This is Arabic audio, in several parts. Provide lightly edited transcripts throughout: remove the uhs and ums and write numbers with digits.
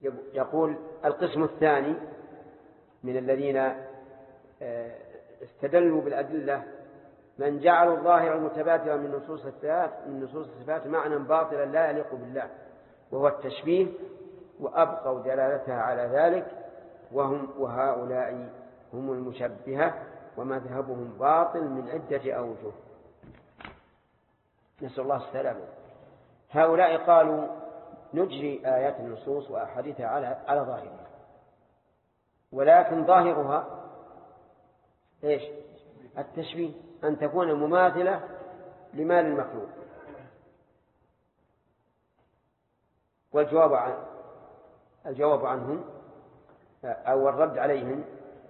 يقول القسم الثاني من الذين استدلوا بالأدلة من جعلوا الظاهر المتبادر من نصوص الصفات معنى باطلا لا يليق بالله وهو التشبيه وأبقوا دلالتها على ذلك وهؤلاء هم المشبهة ومذهبهم باطل من عدة أوجه. نسأل الله السلامة. هؤلاء قالوا نجري آيات النصوص وأحاديثها على ظاهرها، ولكن ظاهرها إيش؟ التشبيه، أن تكون مماثلة لما للمخلوق. الجواب عنهم أو الرد عليهم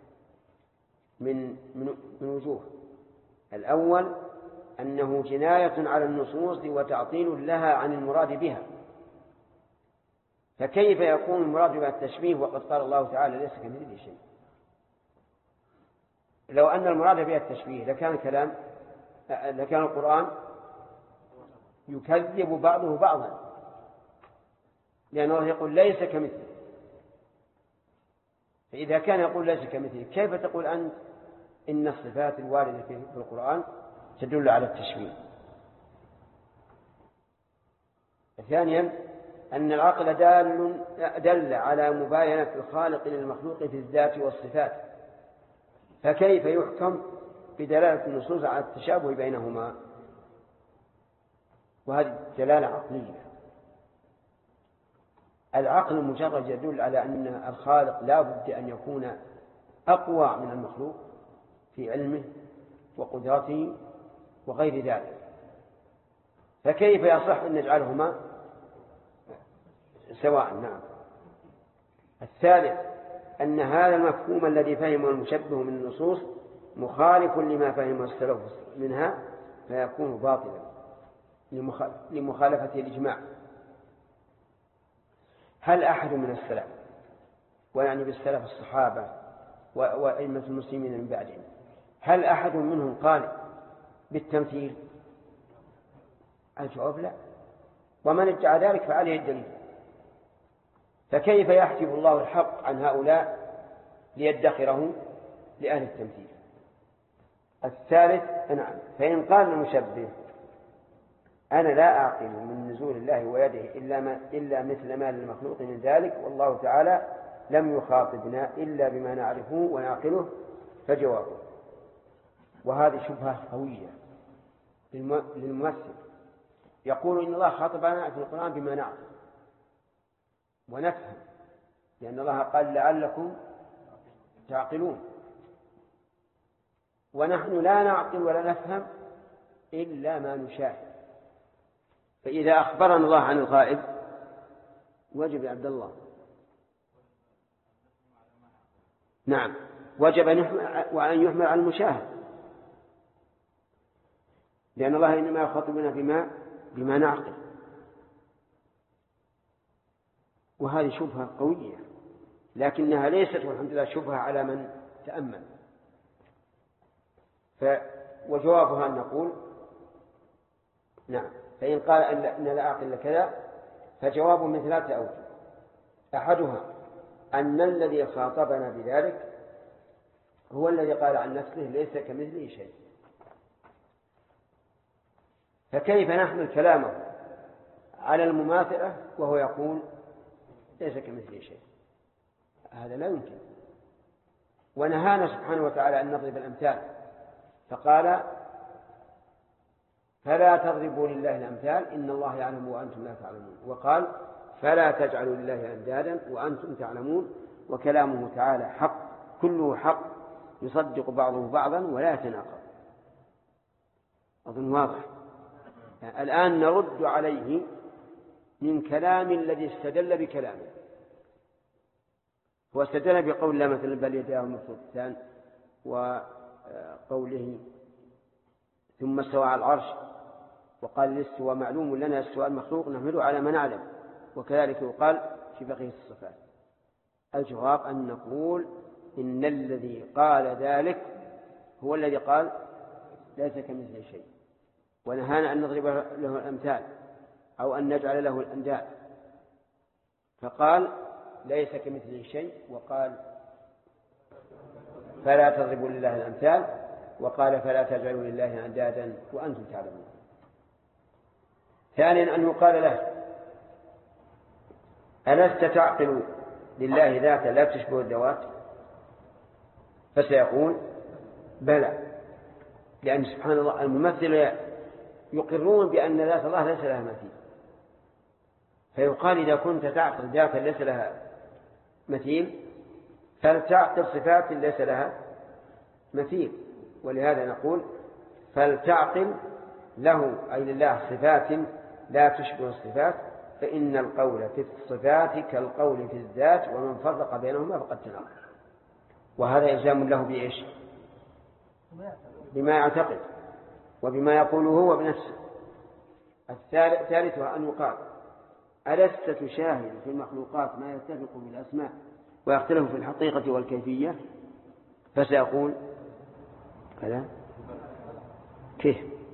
من وجوه. الأول أنه جناية على النصوص وتعطيل لها عن المراد بها، فكيف يكون المراد بها التشبيه وقد قال الله تعالى ليس كمثله شيء؟ لو أن المراد بها التشبيه لكان القرآن يكذب بعضه بعضا، لأنه يقول ليس كمثله. فإذا كان يقول ليس كمثله كيف تقول أنت إن الصفات الواردة في القرآن تدل على التشبيه؟ ثانيا أن العقل دل على مباينة الخالق للمخلوق في الذات والصفات، فكيف يحكم بدلالة النصوص على التشابه بينهما؟ وهذه دلالة عقلية. العقل مجرد يدل على أن الخالق لا بد أن يكون أقوى من المخلوق في علمه وقدرته وغير ذلك، فكيف يصح أن نجعلهما سواء؟ نعم. الثالث أن هذا المفهوم الذي فهمه المشبه من النصوص مخالف لما فهمه السلف منها، فيكون باطلا لمخالفة الإجماع. هل أحد من السلف، ويعني بالسلف الصحابة وأئمة المسلمين من بعدهم، هل أحد منهم قال بالتمثيل؟ الجواب لا، ومن ادعى ذلك فعليه الدليل. فكيف يحجب الله الحق عن هؤلاء ليدخره لأهل التمثيل؟ الثالث نعم، فإن قال المشبه أنا لا أعقل من نزول الله ويده إلا مثل ما للمخلوق من ذلك، والله تعالى لم يخاطبنا إلا بما نعرفه ونعقله، فجوابه. وهذه شبهة قوية للممثل، يقول إن الله خاطبنا في القرآن بما نعقل ونفهم، لأن الله قال لعلكم تعقلون، ونحن لا نعقل ولا نفهم إلا ما نشاهد. فإذا أخبرنا الله عن الغائب وجب يا عبد الله، نعم، وجب أن يحمل على المشاهد، لأن الله إنما يخاطبنا بما نعقل. وهذه شبهة قوية، لكنها ليست والحمد لله شبهة على من تأمل. وجوابها أن نقول نعم، فإن قال أن لا أعقل كذا فجواب من ثلاثة أوجه. أحدها أن الذي خاطبنا بذلك هو الذي قال عن نفسه ليس كمثله شيء، فكيف نحمل كلامه على المماثلة وهو يقول ليس كمثله شيء؟ هذا لا يمكن. ونهانا سبحانه وتعالى أن نضرب الأمثال، فقال فلا تضربوا لله الأمثال إن الله يعلم وأنتم لا تعلمون، وقال فلا تجعلوا لله أندادا وأنتم تعلمون. وكلامه تعالى حق، كله حق يصدق بعضه بعضا ولا يتناقض. أظن واضح. الآن نرد عليه من كلام الذي استدل بكلامه، هو استدل بقول الله مثلا بل يداه مبسوطتان، وقوله ثم استوى على العرش، وقال الاستواء معلوم لنا، السؤال مخلوق نحمله على ما نعلم، وكذلك يقال في بقية الصفات. الجواب أن نقول إن الذي قال ذلك هو الذي قال ليس كمثله شيء، ونهانا أن نضرب له الأمثال أو أن نجعل له الأنداد، فقال ليس كمثله شيء، وقال فلا تضربوا لله الأمثال، وقال فلا تجعلوا لله أندادا وأنتم تعلمون. ثانيا أن يقال له ألست تعقل لله ذاتا لا تشبه الذوات؟ فسيقول بلى، لأن سبحان الله الممثل يقرون بأن ذات الله ليس لها مثيل، فيقال إذا كنت تعقل ذاتا ليس لها مثيل فلتعقل صفات ليس لها مثيل. ولهذا نقول فلتعقل له أي لله صفات لا تشبه الصفات، فإن القول في الصفات كالقول في الذات، ومن فرق بينهما فقد تناقض. وهذا إلزام له بإيش؟ بما يعتقد وبما يقوله هو بنفسه. الثالث أن يقال ألست تشاهد في المخلوقات ما يتفق بالأسماء ويختلف في الحقيقة والكيفية؟ فسيقول كذا كيف؟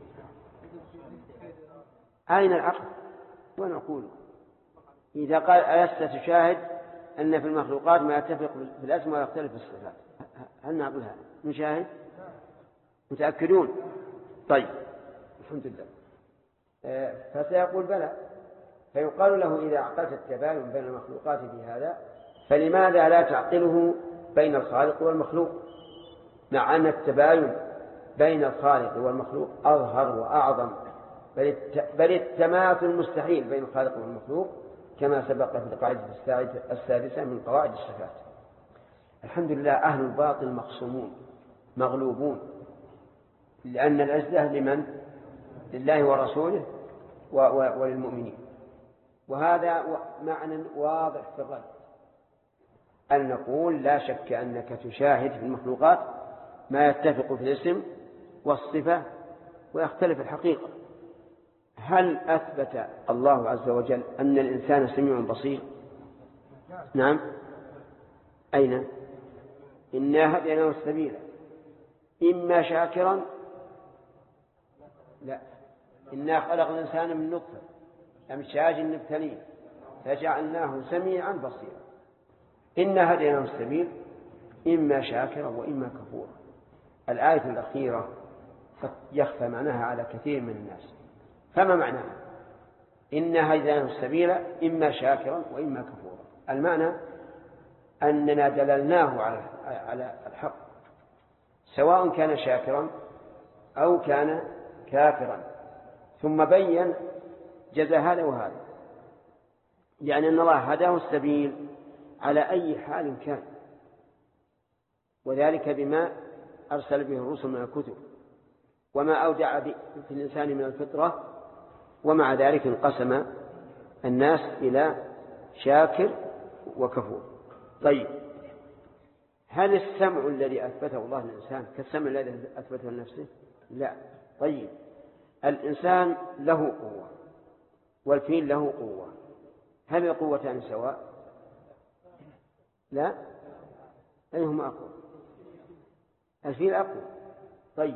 أين العقل؟ ونقول إذا قال ألست تشاهد أن في المخلوقات ما يتفق في الأسماء ويختلف في الصفات، هل نقول هذا نشاهد؟ متأكدون؟ طيب الحمد لله. فسيقول بلى، فيقال له إذا عقلت التباين بين المخلوقات في هذا فلماذا لا تعقله بين الخالق والمخلوق، مع أن التباين بين الخالق والمخلوق أظهر وأعظم، بل التماثل مستحيل بين الخالق والمخلوق، كما سبق في القاعدة السادسة من قواعد الصفات. الحمد لله أهل الباطل مخصومون مغلوبون، لأن العزة لمن؟ لله ورسوله وللمؤمنين. وهذا معنى واضح في الرد، أن نقول لا شك أنك تشاهد في المخلوقات ما يتفق في الاسم والصفة ويختلف الحقيقة. هل أثبت الله عز وجل أن الإنسان سميع بصير؟ نعم. أين؟ إنا هديناه السبيل إما شاكرا، لا، إنا خلق الإنسان من نطفة أمشاج نبتليه فجعلناه سميعا بصيرا. إنا هديناه السبيل إما شاكرا وإما كفورا. الآية الأخيرة يخفى معناها على كثير من الناس. فما معناها؟ إنا هديناه السبيل إما شاكرا وإما كفورا. المعنى أننا دللناه على الحق، سواء كان شاكرا أو كان كافرا، ثم بين جزاء هذا وهذا، يعني أن الله هداه السبيل على أي حال كان، وذلك بما أرسل به الرسل من الكتب وما أودع في الإنسان من الفطرة. ومع ذلك انقسم الناس إلى شاكر وكفور. طيب هل السمع الذي أثبته الله للإنسان كالسمع الذي أثبته لنفسه؟ لا. طيب الإنسان له قوة والفيل له قوة، هل القوتان سواء؟ لا. أيهما أقوى؟ الفيل أقوى. طيب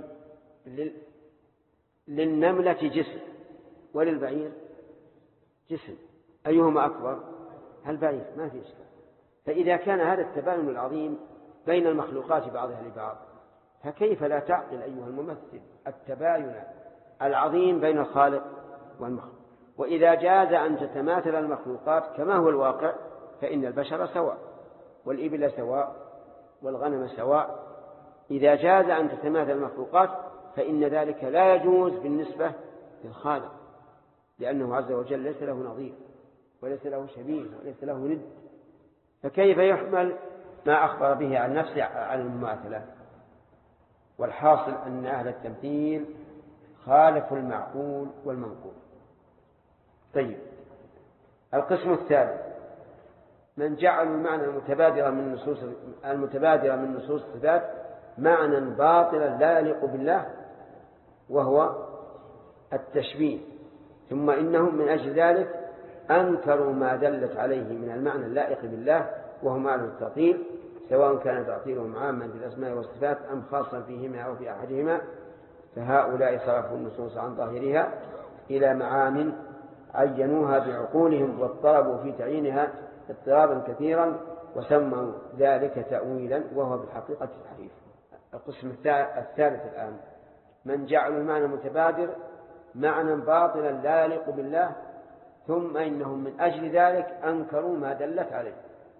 للنملة جسم وللبعير جسم، أيهما أكبر؟ البعير، ما في إشكال. فإذا كان هذا التباين العظيم بين المخلوقات بعضها لبعض، فكيف لا تعقل أيها الممثل التباين العظيم بين الخالق والمخلوق؟ وإذا جاز أن تتماثل المخلوقات كما هو الواقع فإن البشر سواء والإبل سواء والغنم سواء. إذا جاز أن تتماثل المخلوقات فإن ذلك لا يجوز بالنسبة للخالق، لأنه عز وجل ليس له نظير وليس له شبيه وليس له ند، فكيف يحمل ما أخبر به عن نفسه عن المماثلة؟ والحاصل أن أهل التمثيل خالفوا المعقول والمنقول. طيب القسم الثالث من جعلوا المعنى المتبادر من نصوص الصفات معنى باطلا لا يليق بالله، وهو التشبيه، ثم إنهم من أجل ذلك أنكروا ما دلت عليه من المعنى اللائق بالله وهو معنى التعطيل، سواء كان تعطيلهم عاما في الأسماء والصفات أم خاصا فيهما أو في أحدهما. فهؤلاء صرفوا النصوص عن ظاهرها إلى معان عينوها بعقولهم واضطربوا في تعيينها اضطرابا كثيرا وسموا ذلك تأويلا وهو بالحقيقة تحريف. القسم الثالث الآن من جعل المعنى المتبادر معنى باطلا لا يليق بالله ثم إنهم من أجل ذلك أنكروا ما دلت عليه.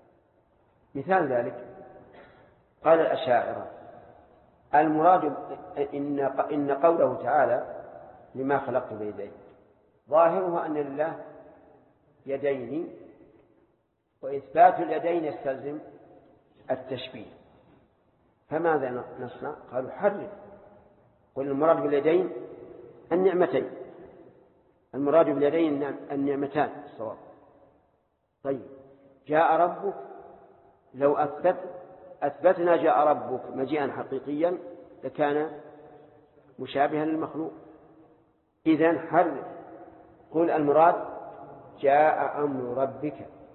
مثال ذلك قال الأشاعرة المراد إن قوله تعالى لما خلقت بيدي ظاهره أن لله يدين وإثبات اليدين يستلزم التشبيه، فماذا نصنع؟ قالوا حرف، قل المراد باليدين النعمتين، المراد باليدين النعمتان الصواب. طيب جاء ربك، لو أثبتنا جاء ربك مجيئا حقيقيا لكان مشابها للمخلوق. إذن حرف، قل المراد جاء أمر ربك.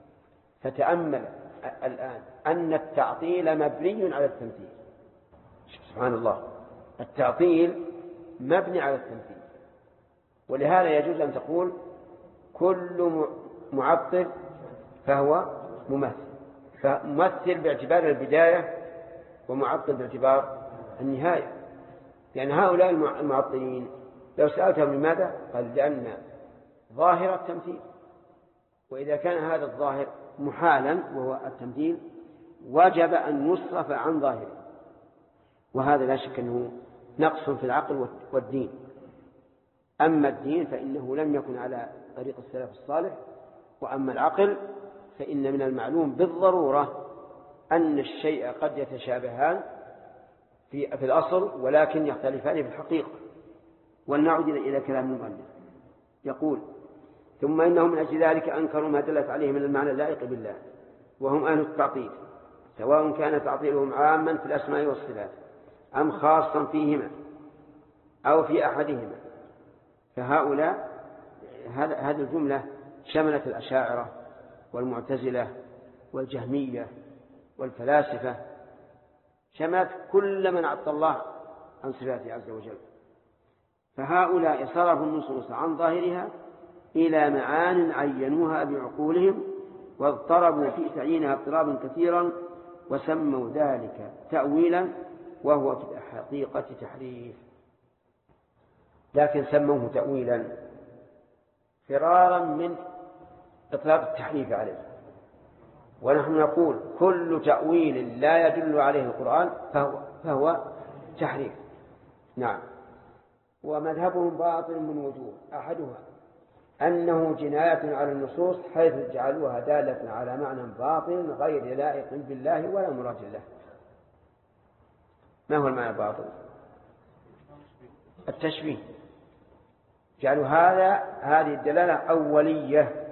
فتأمل الآن أن التعطيل مبني على التمثيل. سبحان الله، التعطيل مبني على التمثيل، ولهذا يجوز أن تقول كل معطل فهو ممثل، فممثل باعتبار البداية ومعطل باعتبار النهاية. يعني هؤلاء المعطلين لو سألتهم لماذا؟ قال لأن ظاهر التمثيل، وإذا كان هذا الظاهر محالا وهو التمثيل وجب أن يصرف عن ظاهره، وهذا لا شك أنه نقص في العقل والدين. أما الدين فإنه لم يكن على طريق السلف الصالح، وأما العقل فإن من المعلوم بالضرورة أن الشيء قد يتشابهان في الأصل ولكن يختلفان في الحقيقة. ولنعود إلى كلام المؤلف، يقول ثم إنهم من أجل ذلك أنكروا ما دلت عليه من المعنى اللائق بالله وهم أهل التعطيل، سواء كان تعطيلهم عاما في الأسماء والصفات أم خاصا فيهما أو في أحدهما. فهؤلاء هذه الجملة شملت الأشاعرة والمعتزلة والجهمية والفلاسفة، شملت كل من عطل الله عن صفاته عز وجل. فهؤلاء صرفوا النصوص عن ظاهرها إلى معان عينوها بعقولهم واضطربوا في تعيينها اضطرابا كثيرا وسموا ذلك تأويلا وهو في الحقيقة تحريف. لكن سموه تأويلا فرارا من إطلاق التحريف عليه، ونحن نقول كل تأويل لا يدل عليه القرآن فهو تحريف. نعم. ومذهبهم باطل من وجوه، أحدها أنه جناية على النصوص حيث جعلوها دالة على معنى باطل غير لائق بالله ولا مراد الله. ما هو المعنى الباطل؟ التشبيه. جعلوا هذه الدلالة أولية،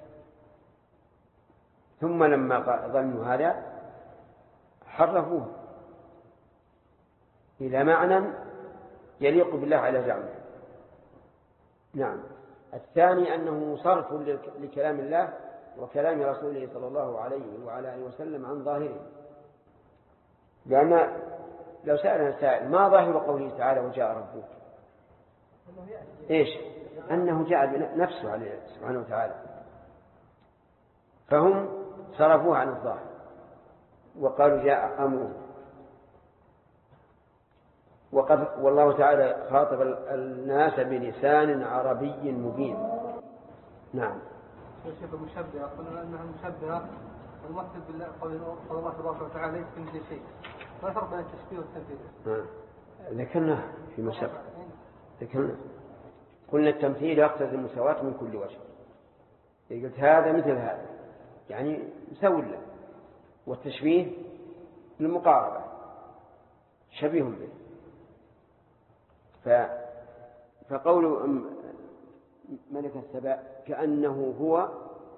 ثم لما ظنوا هذا حرفوه إلى معنى يليق بالله على زعمه. نعم. الثاني أنه صرف لكلام الله وكلام رسوله صلى الله عليه وعلى آله وسلم عن ظاهره، لأن لو سألنا سائل ما ظاهر قوله تعالى وجاء ربك؟ إيش؟ أنه جاء بنفسه عليه سبحانه وتعالى، فهم صرفوه عن الظاهر وقالوا جاء أمره. والله تعالى خاطب الناس بلسان عربي مبين. نعم. الشيخ المشبهة قلنا أنها المشبهة الممثل بالله، قول الله تبارك وتعالى ليس كمثله شيء. ما الفرق بين التشبيه والتمثيل؟ ذكرنا في مسبق، ذكرنا قلنا التمثيل يقتضي المساواة من كل وجه. قلت هذا مثل هذا يعني مساو له، والتشبيه للمقاربة شبيه به. فقول ملك السبع كأنه هو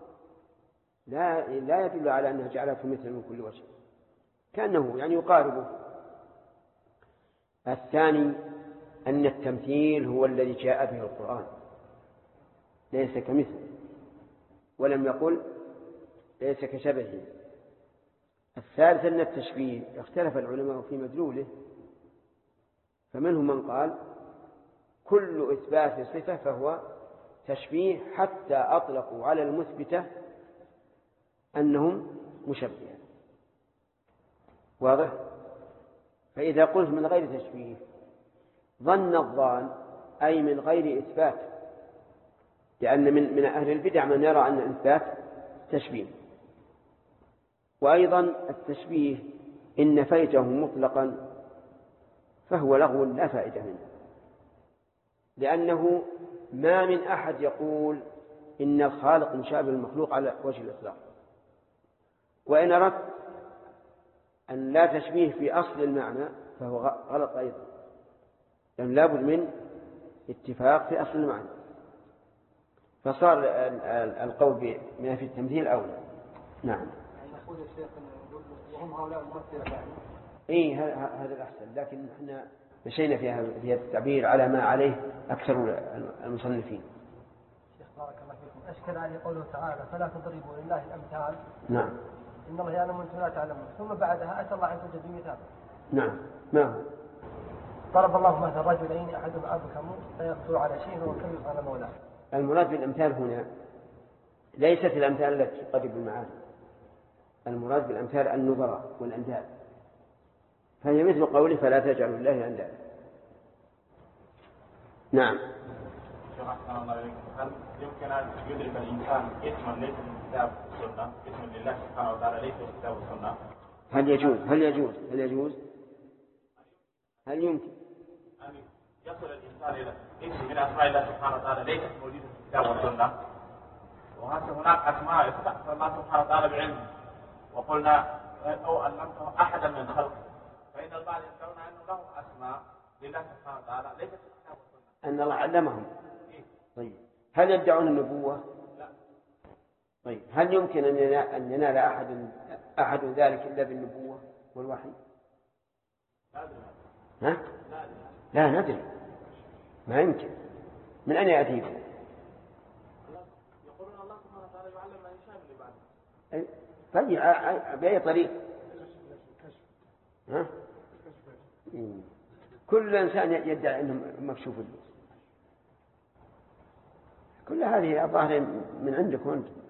لا يدل على أنه جعلته مثل من كل وجه، كأنه يعني يقاربه. الثاني أن التمثيل هو الذي جاء به القرآن ليس كمثله، ولم يقل ليس كشبهه. الثالث أن التشبيه اختلف العلماء في مدلوله، فمنهم من قال كل إثبات صفة فهو تشبيه حتى أطلقوا على المثبتة أنهم مشبهة. واضح؟ فإذا قلت من غير تشبيه ظن الظان أي من غير إثبات، لأن من أهل البدع من يرى أن الإثبات تشبيه. وأيضا التشبيه إن نفيته مطلقا فهو لغو لا فائدة منه، لأنه ما من أحد يقول إن الخالق مشابه المخلوق على وجه الإطلاق. وإن أردت أن لا تشبيه في أصل المعنى فهو غلط أيضا، لأن لابد من اتفاق في أصل المعنى، فصار القول بنفي التمثيل أولى. نعم. نقول يا شيخ وهم هؤلاء الممثلة يعني. إيه هذا الأحسن، لكن احنا مشينا في هذا التعبير على ما عليه أكثر المصنفين. شيخ بارك الله فيكم، أشكل عليه قوله تعالى فلا تضربوا لله الأمثال. نعم. إن الله يعلم وأنتم لا تعلمون، ثم بعدها أتى الله عز وجل بمثال. نعم. ما ضرب الله مثلا رجلين أحدهما أبكم لا يقدر على شيء وكيف على مولاه. المراد بالأمثال هنا ليست الأمثال التي تقرب المعاني، المراد بالأمثال النظراء والأنداد، فهي مثل قوله فلا تجعلوا الله أندادا. نعم. هل يمكن أن يدرك الإنسان اسما ليس من الكتاب والسنة، اسما لله سبحانه وتعالى ليس من الكتاب والسنة؟ هل يمكن أن يصل الإنسان إلى اسم من أسماء الله سبحانه وتعالى ليست موجودة في الكتاب والسنة؟ وهذا هناك أسماء يستحق الله سبحانه وتعالى بعلمه، وقلنا أو علمته أحدا من خلقه، فإن البعض يذكرون أنه له أسماء لله سبحانه وتعالى ليست في الكتاب والسنة. أن الله علمهم. طيب هل يدعون النبوة؟ لا. طيب هل يمكن أن ينال أحد ذلك إلا بالنبوة والوحي؟ ها؟ لا ندري، ما يمكن. من أين يأتيكم؟ يقولون الله سبحانه وتعالى يعلم ما يشاء من طيب عباده. بأي طريق؟ ها؟ كل إنسان يدعي أنه مكشوف له. كل هذه الظاهر من عندكم أنتم.